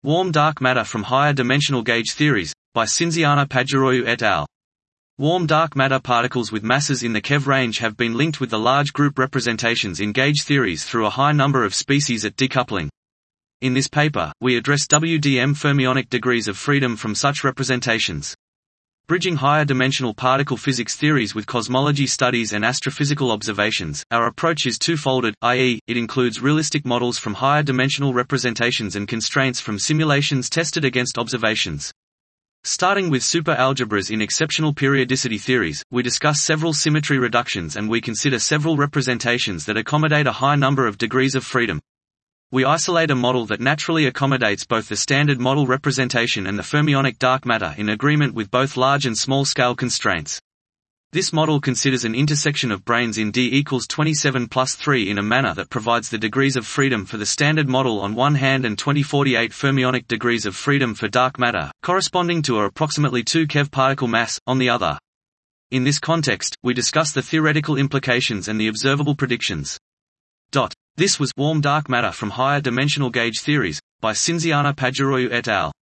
Warm dark matter from higher dimensional gauge theories, by Cinziana Paggiarotto et al. Warm dark matter particles with masses in the keV range have been linked with the large group representations in gauge theories through a high number of species at decoupling. In this paper, we address WDM fermionic degrees of freedom from such representations. Bridging higher dimensional particle physics theories with cosmology studies and astrophysical observations, our approach is two-folded, i.e., it includes realistic models from higher dimensional representations and constraints from simulations tested against observations. Starting with superalgebras in exceptional periodicity theories, we discuss several symmetry reductions and we consider several representations that accommodate a high number of degrees of freedom. We isolate a model that naturally accommodates both the standard model representation and the fermionic dark matter in agreement with both large and small scale constraints. This model considers an intersection of branes in D equals 27 plus 3 in a manner that provides the degrees of freedom for the standard model on one hand and 2048 fermionic degrees of freedom for dark matter, corresponding to approximately 2 keV particle mass, on the other. In this context, we discuss the theoretical implications and the observable predictions. This was Warm Dark Matter from Higher Dimensional Gauge Theories, by Cinziana Paggiarotto et al.